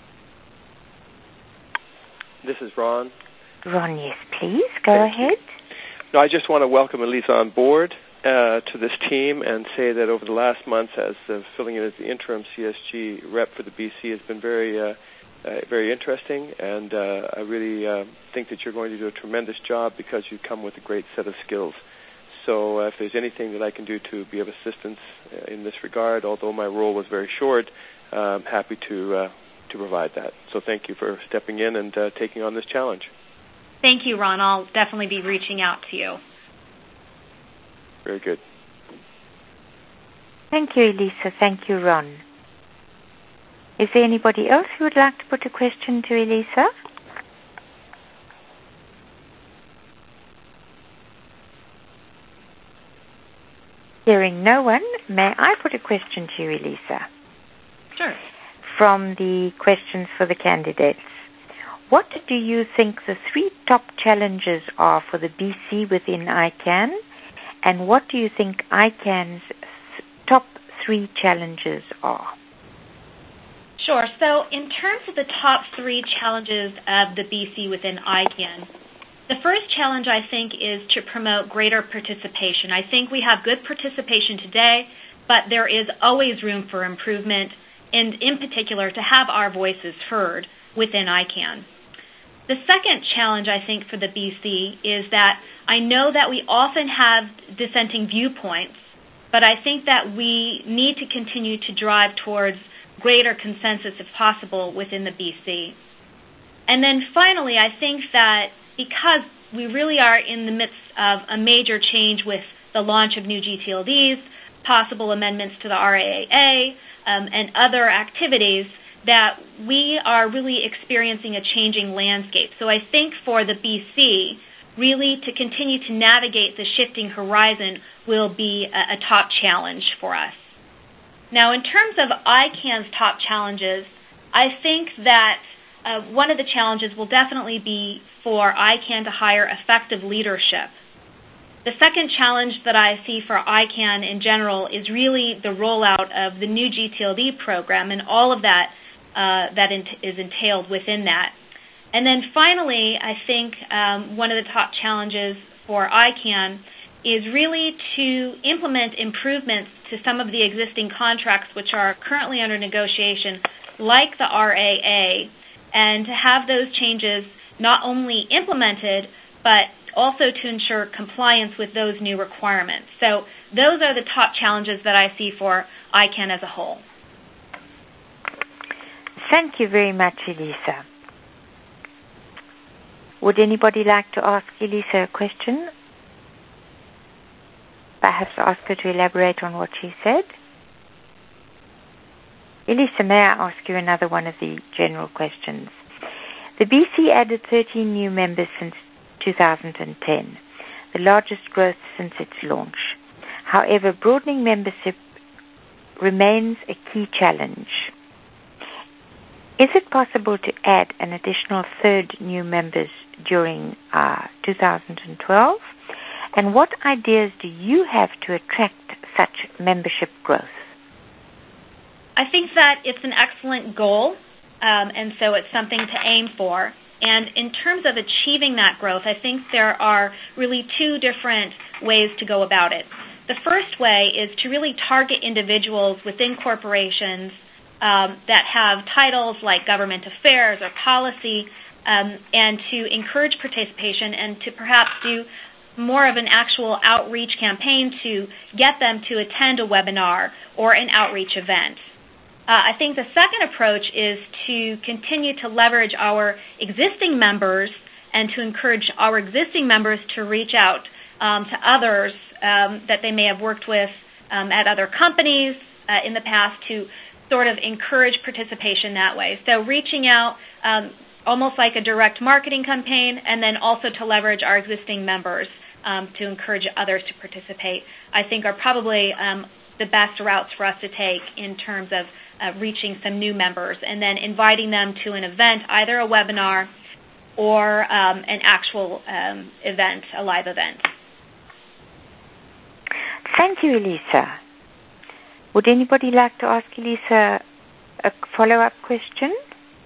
This is Ron. Ron, yes, please. Go ahead. No, I just want to welcome Elisa on board to this team and say that over the last month, as filling in as the interim CSG rep for the BC has been very interesting, and I really think that you're going to do a tremendous job because you come with a great set of skills. So if there's anything that I can do to be of assistance in this regard, although my role was very short, I'm happy to provide that. So thank you for stepping in and taking on this challenge. Thank you, Ron. I'll definitely be reaching out to you. Very good. Thank you, Elisa. Thank you, Ron. Is there anybody else who would like to put a question to Elisa? Hearing no one, may I put a question to you, Elisa? Sure. From the questions for the candidates. What do you think the 3 top challenges are for the BC within ICANN, and what do you think ICANN's top 3 challenges are? Sure. So in terms of the top 3 challenges of the BC within ICANN, the first challenge, I think, is to promote greater participation. I think we have good participation today, but there is always room for improvement, and in particular, to have our voices heard within ICANN. The second challenge, I think, for the BC is that I know that we often have dissenting viewpoints, but I think that we need to continue to drive towards greater consensus, if possible, within the BC. And then finally, I think that because we really are in the midst of a major change with the launch of new GTLDs, possible amendments to the RAAA, and other activities, that we are really experiencing a changing landscape. So I think for the BC, really to continue to navigate the shifting horizon will be a top challenge for us. Now, in terms of ICANN's top challenges, I think that one of the challenges will definitely be for ICANN to hire effective leadership. The second challenge that I see for ICANN in general is really the rollout of the new GTLD program and all of that is entailed within that. And then finally, I think one of the top challenges for ICANN is really to implement improvements to some of the existing contracts which are currently under negotiation, like the RAA, and to have those changes not only implemented, but also to ensure compliance with those new requirements. So those are the top challenges that I see for ICANN as a whole. Thank you very much, Elisa. Would anybody like to ask Elisa a question? Perhaps ask her to elaborate on what she said? Elisa, may I ask you another one of the general questions? The BC added 13 new members since 2010, the largest growth since its launch. However, broadening membership remains a key challenge. Is it possible to add an additional 3 new members during 2012? And what ideas do you have to attract such membership growth? I think that it's an excellent goal, and so it's something to aim for. And in terms of achieving that growth, I think there are really 2 different ways to go about it. The first way is to really target individuals within corporations that have titles like government affairs or policy, and to encourage participation and to perhaps do more of an actual outreach campaign to get them to attend a webinar or an outreach event. I think the second approach is to continue to leverage our existing members and to encourage our existing members to reach out to others that they may have worked with at other companies in the past to sort of encourage participation that way. So reaching out almost like a direct marketing campaign, and then also to leverage our existing members to encourage others to participate, I think are probably the best routes for us to take in terms of reaching some new members and then inviting them to an event, either a webinar or an actual event, a live event. Thank you, Elisa. Would anybody like to ask Elisa a follow-up question?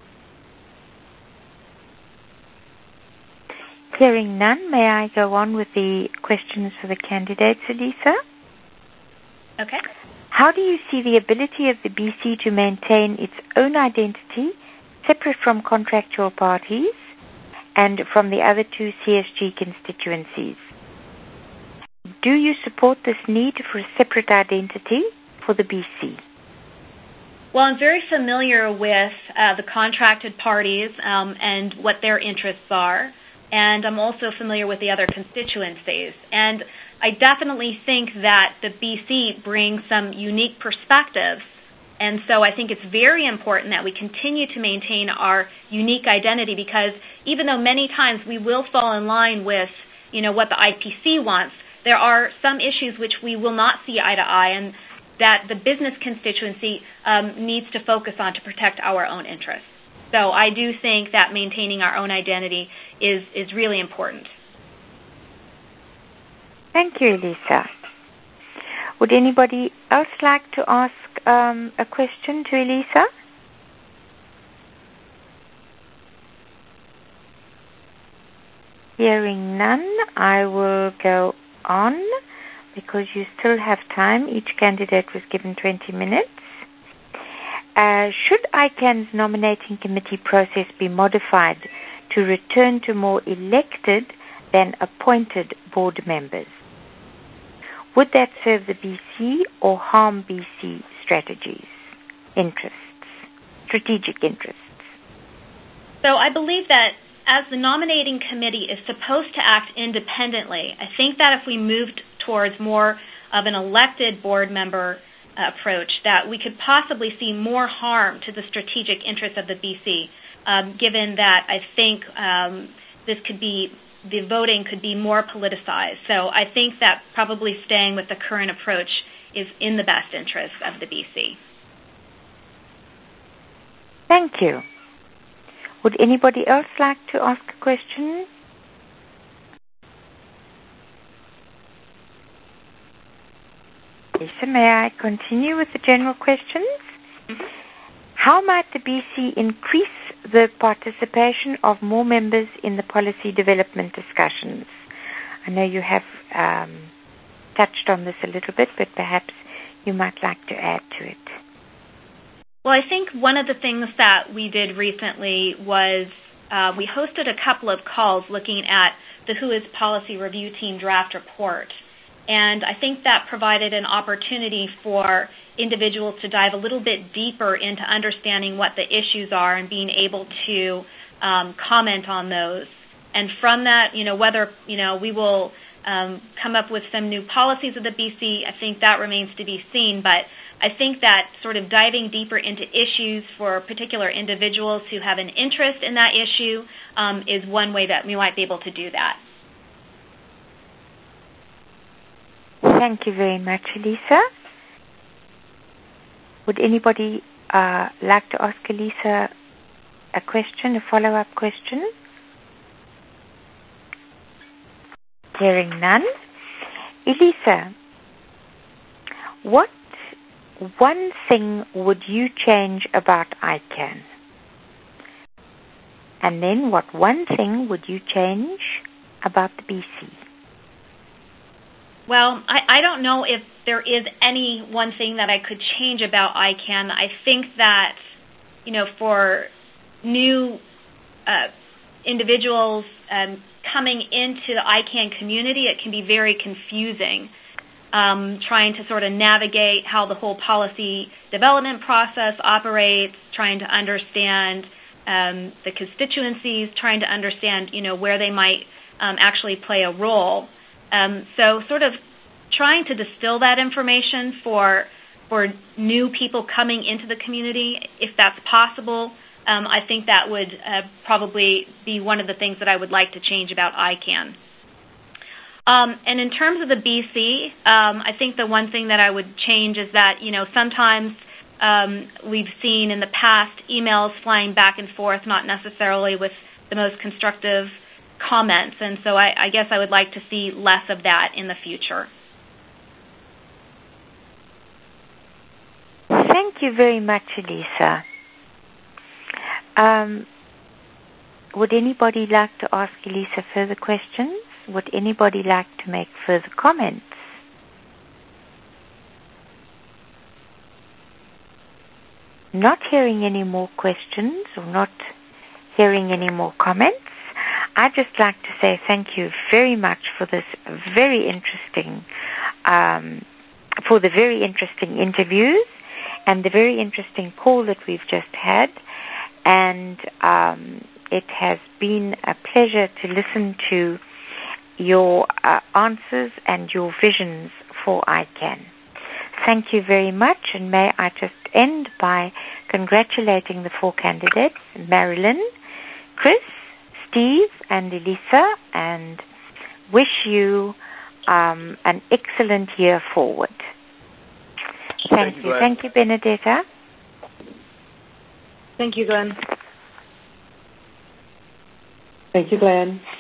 Hearing none, may I go on with the questions for the candidates, Elisa? Okay. How do you see the ability of the BC to maintain its own identity, separate from contractual parties and from the other 2 CSG constituencies? Do you support this need for a separate identity for the BC? Well, I'm very familiar with the contracted parties and what their interests are, and I'm also familiar with the other constituencies. And I definitely think that the BC brings some unique perspectives, and so I think it's very important that we continue to maintain our unique identity, because even though many times we will fall in line with, what the IPC wants, there are some issues which we will not see eye to eye, and that the business constituency needs to focus on to protect our own interests. So I do think that maintaining our own identity is really important. Thank you, Elisa. Would anybody else like to ask a question to Elisa? Hearing none, I will go on because you still have time. Each candidate was given 20 minutes. Should ICANN's nominating committee process be modified to return to more elected than appointed board members? Would that serve the BC or harm BC strategic interests? So I believe that as the nominating committee is supposed to act independently, I think that if we moved towards more of an elected board member approach, that we could possibly see more harm to the strategic interests of the BC, given that I think the voting could be more politicized. So I think that probably staying with the current approach is in the best interest of the BC. Thank you. Would anybody else like to ask a question? Lisa, may I continue with the general questions? Mm-hmm. How might the BC increase the participation of more members in the policy development discussions? I know you have touched on this a little bit, but perhaps you might like to add to it. Well, I think one of the things that we did recently was we hosted a couple of calls looking at the WHOIS Policy Review Team draft report. And I think that provided an opportunity for individuals to dive a little bit deeper into understanding what the issues are and being able to comment on those. And from that, whether, we will come up with some new policies of the BC, I think that remains to be seen. But I think that sort of diving deeper into issues for particular individuals who have an interest in that issue is one way that we might be able to do that. Thank you very much, Elisa. Would anybody like to ask Elisa a question, a follow-up question? Hearing none. Elisa, what one thing would you change about ICANN? And then what one thing would you change about the BC? Well, I don't know if there is any one thing that I could change about ICANN. I think that, for new individuals coming into the ICANN community, it can be very confusing, trying to sort of navigate how the whole policy development process operates, trying to understand the constituencies, trying to understand, where they might actually play a role. So sort of trying to distill that information for new people coming into the community, if that's possible, I think that would probably be one of the things that I would like to change about ICANN. And in terms of the BC, I think the one thing that I would change is that, sometimes we've seen in the past emails flying back and forth, not necessarily with the most constructive comments, and so I guess I would like to see less of that in the future. Thank you very much, Elisa. Would anybody like to ask Elisa further questions? Would anybody like to make further comments? Not hearing any more questions or not hearing any more comments, I'd just like to say thank you very much for this very interesting, for the very interesting interviews and the very interesting call that we've just had. And it has been a pleasure to listen to your answers and your visions for ICANN. Thank you very much, and may I just end by congratulating the four candidates, Marilyn, Chris, Steve, and Elisa, and wish you an excellent year forward. Thank you. Thank you, Benedetta. Thank you, Glenn. Thank you, Glenn.